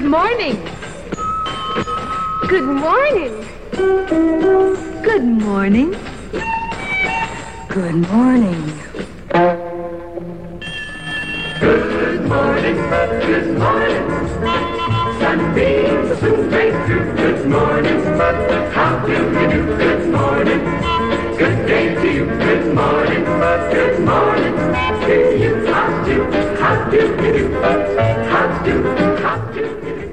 morning. Good morning. Good morning. Good morning. Good morning, good morning. Sunbeams soon break through. Good morning, how do you do? Good morning, good day to you. Good morning to you. How do you do? How do you do?